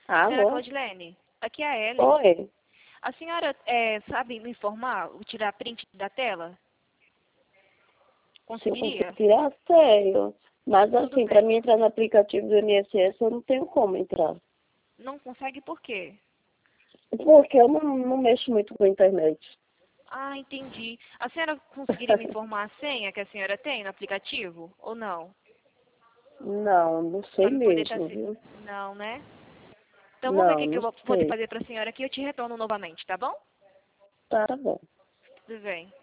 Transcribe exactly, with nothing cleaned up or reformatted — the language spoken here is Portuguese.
Senhora Alô? Claudilene, aqui é a Ellen. Oi? A senhora é, sabe me informar, tirar print da tela? Se eu Conseguiria? conseguir tirar, sério. Mas Tudo assim, para bem. mim entrar no aplicativo do I N S S, eu não tenho como entrar. Não consegue por quê? Porque eu não, não mexo muito com a internet. Ah, entendi. A senhora conseguiria me informar a senha que a senhora tem no aplicativo? Ou não? Não, não sei Para me poder estar... mesmo, Se... viu? Não, né? Então vamos ver o Não, que que não eu vou poder sei. fazer para a senhora aqui e eu te retorno novamente, tá bom? Tá, tá bom. Tudo bem.